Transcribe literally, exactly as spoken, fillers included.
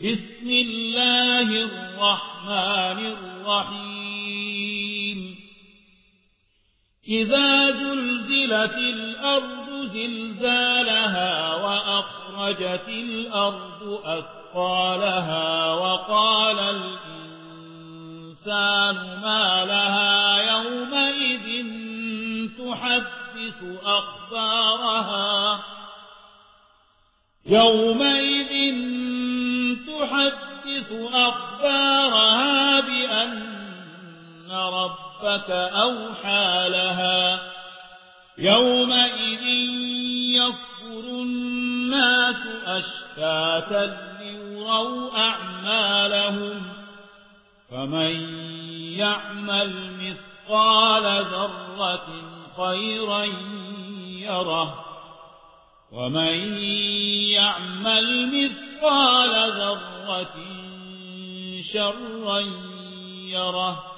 بسم الله الرحمن الرحيم إذا زلزلت الأرض زلزالها وأخرجت الأرض أثقالها وقال الإنسان ما لها يومئذ تحدث أخبارها يومئذ تحدث أخبارها بأن ربك أوحى لها يومئذ يصدر الناس أشتاتا ليروا أعمالهم فمن يعمل مثقال ذرة خيرا يره ومن يعمل مثقال ذرة شرا يره